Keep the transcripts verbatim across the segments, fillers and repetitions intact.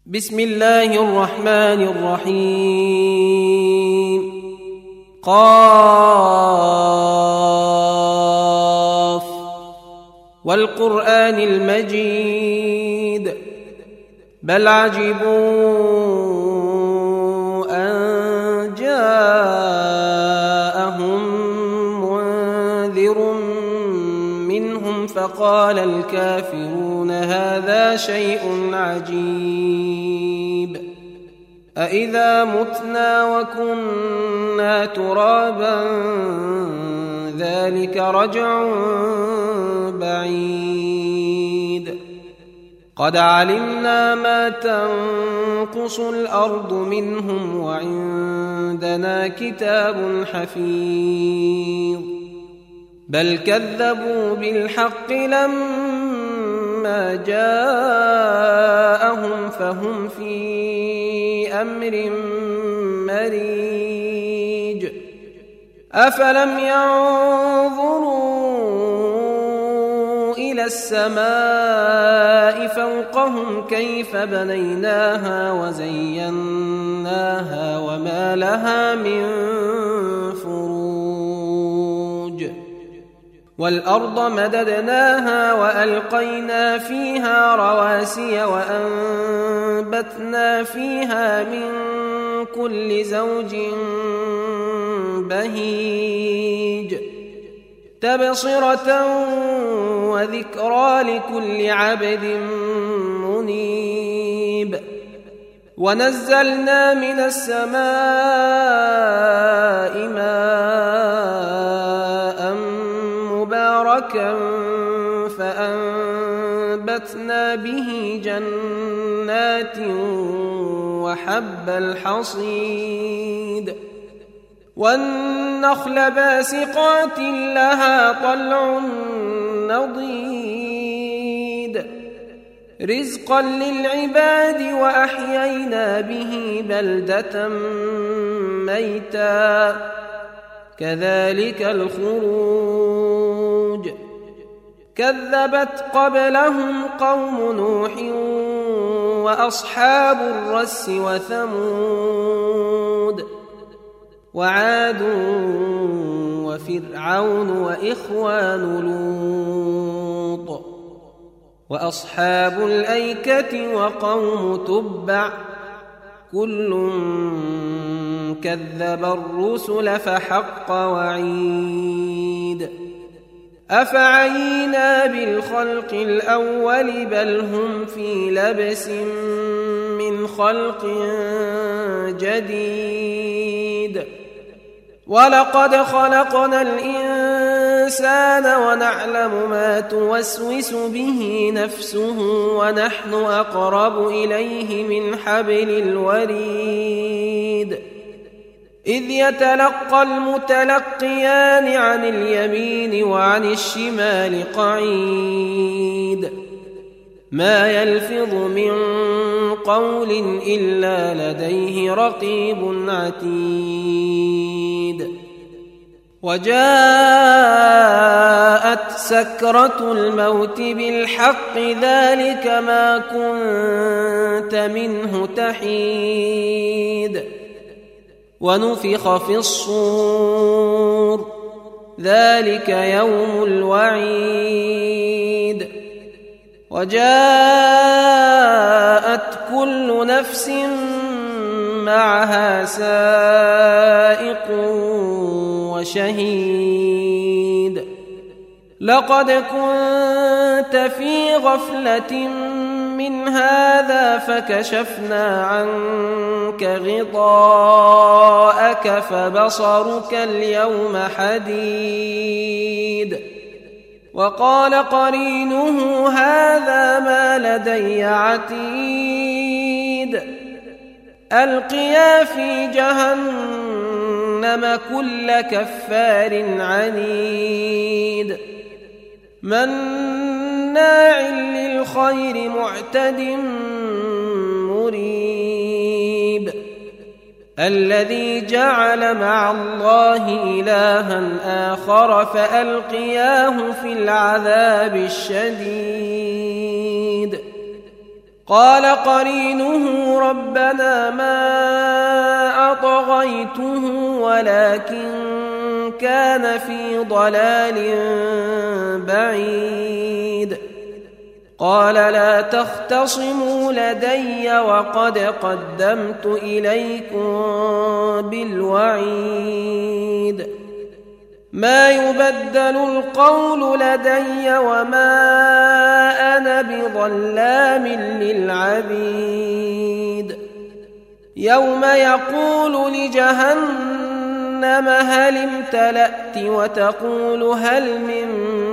بسم الله الرحمن الرحيم. قاف والقرآن المجيد بل عجبوا أن جاءهم منذر منهم فقال الكافرون هذا شيء عجيب أإذا متنا وكنا ترابا ذلك رجع بعيد قد علمنا ما تنقص الأرض منهم وعندنا كتاب حفيظ بل كذبوا بالحق لما جاءهم فهم في أمر مريج أفلم ينظروا إلى السماء فوقهم كيف بنيناها وزيناها وما لها من فروج والأرض مددناها وألقينا فيها رواسي وأنبتنا فيها من كل زوج بهيج تبصرة وذكرى لكل عبد منيب ونزلنا من السماء ماء مباركا فأنبتنا به جنات وحب الحصيد والنخل باسقات لها طلع نضيد رزقا للعباد وأحيينا به بلدة ميتا كذلك الخروج كذبت قبلهم قوم نوح وأصحاب الرس وثمود وعاد وفرعون وإخوان لوط وأصحاب الأيكة وقوم تبع كل كذب الرسل فحق وعيد أفعينا بالخلق الأول بل هم في لبس من خلق جديد ولقد خلقنا الإنسان ونعلم ما توسوس به نفسه ونحن أقرب إليه من حبل الوريد إذ يتلقى المتلقيان عن اليمين وعن الشمال قعيد ما يلفظ من قول إلا لديه رقيب عتيد وجاءت سكرة الموت بالحق ذلك ما كنت منه تحيد ونفخ في الصور ذلك يوم الوعيد وجاءت كل نفس معها سائق وشهيد لقد كنت في غفلة من هذا فكشفنا عنك غطاءك فبصرك اليوم حديد وقال قرينه هذا ما لدي عتيد ألقيا في جهنم كل كفار عنيد مناع للخير معتد مريب الذي جعل مع الله إلها آخر فألقياه في العذاب الشديد قال قرينه ربنا ما أطغيته ولكن كان في ضلال بعيد قال لا تختصموا لدي وقد قدمت إليكم بالوعيد ما يبدل القول لدي وما أنا بظلام للعبيد يوم يقول لجهنم هل امتلأت وتقول هل من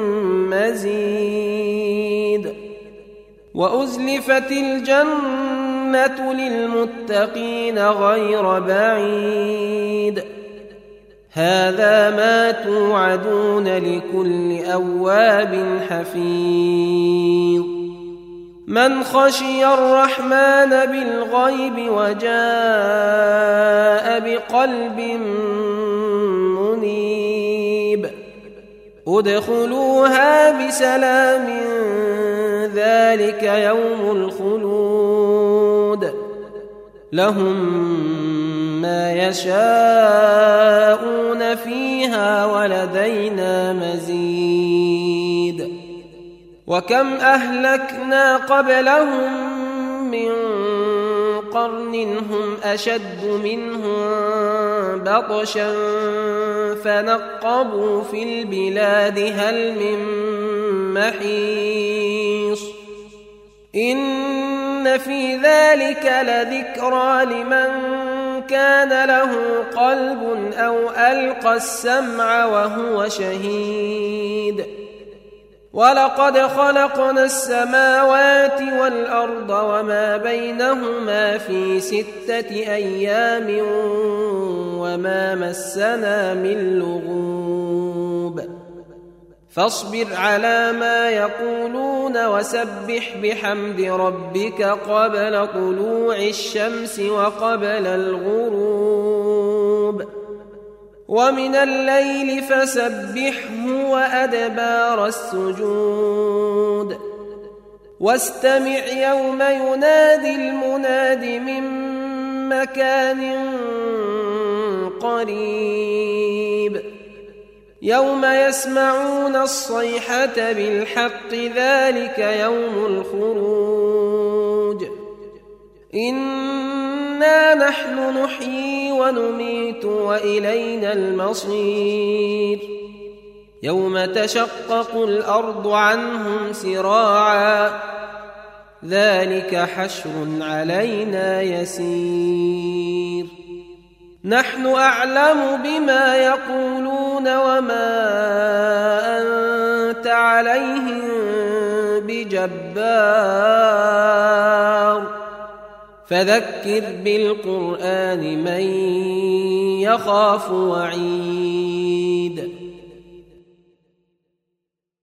مزيد وأزلفت الجنة للمتقين غير بعيد هذا ما توعدون لكل أواب حفيظ من خشي الرحمن بالغيب وجاء بقلب منيب ادخلوها بسلام ذلك يوم الخلود لهم ما يشاءون فيها ولدينا مزيد وكم أهلكنا قبلهم من قرن هم أشد منهم بطشا فنقبوا في البلاد هل من محيص إن في ذلك لذكرى لمن كان له قلب أو ألقى السمع وهو شهيد ولقد خلقنا السماوات والأرض وما بينهما في ستة أيام وما مسنا من لغوب فاصبر على ما يقولون وسبح بحمد ربك قبل طلوع الشمس وقبل الغروب ومن الليل فسبحه وأدبار السجود واستمع يوم ينادي المناد من مكان قريب يوم يسمعون الصيحة بالحق ذلك يوم الخروج إنا نحن نحيي ونميت وإلينا المصير يوم تشقق الأرض عنهم سراعا ذلك حشر علينا يسير نحن أعلم بما يقولون وما أنت عليهم بجبار فذكر بالقرآن من يخاف وعيد